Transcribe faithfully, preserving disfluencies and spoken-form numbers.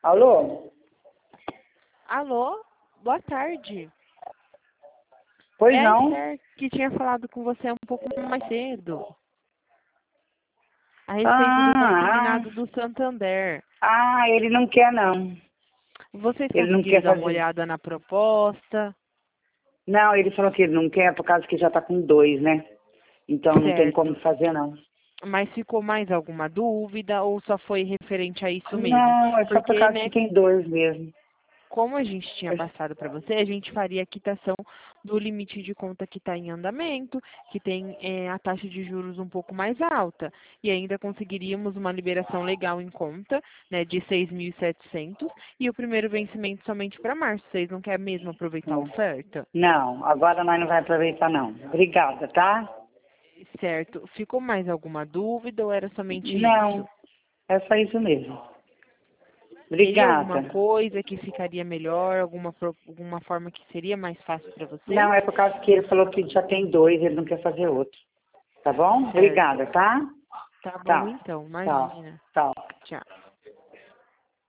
Alô? Alô? Boa tarde. Pois É a não? Esther que tinha falado com você um pouco mais cedo. A respeito do Ah, consignado do Santander. ah, ah, ele não quer não. Vocês Ele não conseguiram quer dar uma fazer. olhada na proposta? Não, ele falou que ele não quer por causa que já tá com dois, né? Então não tem como Certo. fazer não. Mas ficou mais alguma dúvida ou só foi referente a isso mesmo? Não, é só por Porque, causa que né, tem dois mesmo. como a gente tinha passado para você, a gente faria a quitação do limite de conta que está em andamento, que tem é, a taxa de juros um pouco mais alta, e ainda conseguiríamos uma liberação legal em conta, né, de seis mil e setecentos, e o primeiro vencimento somente para março. Vocês não querem mesmo aproveitar a oferta? Não, agora nós não vai aproveitar não. Obrigada, tá? Certo. Ficou mais alguma dúvida ou era somente isso? Não, é só isso mesmo. Teria alguma Obrigada. coisa que ficaria melhor, alguma, pro- alguma forma que seria mais fácil para vocês? Não, é por causa que ele falou que já tem dois, ele não quer fazer outro. Tá bom? Certo. Obrigada, tá? Tá bom Tá. então, Tchau. imagina. Tchau. Tchau.